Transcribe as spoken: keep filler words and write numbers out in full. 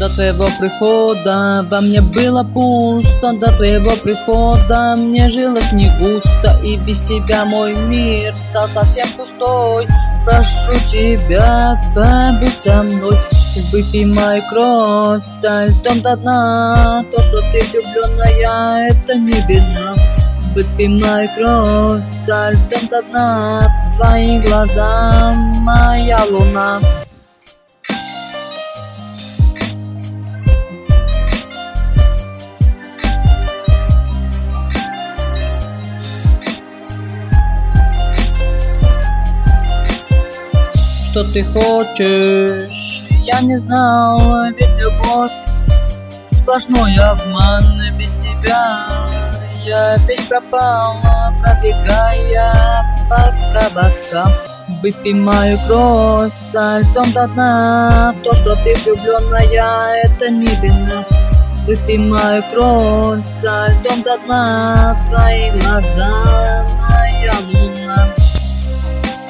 До твоего прихода во мне было пусто, до твоего прихода мне жилось не густо, и без тебя мой мир стал совсем пустой. Прошу тебя, побудь со мной, выпей мою кровь со льдом до дна. То, что ты влюбленная, это не вина. Выпей мою кровь со льдом до дна. Твои глаза — моя луна. Что ты хочешь, я не знал, ведь любовь сплошной обман. Без тебя я весь пропал, пробегая по кабакам. Выпей мою кровь со льдом до дна. То, что ты влюбленная, это не вина. Выпей мою кровь со льдом до дна. Твои глаза — моя луна.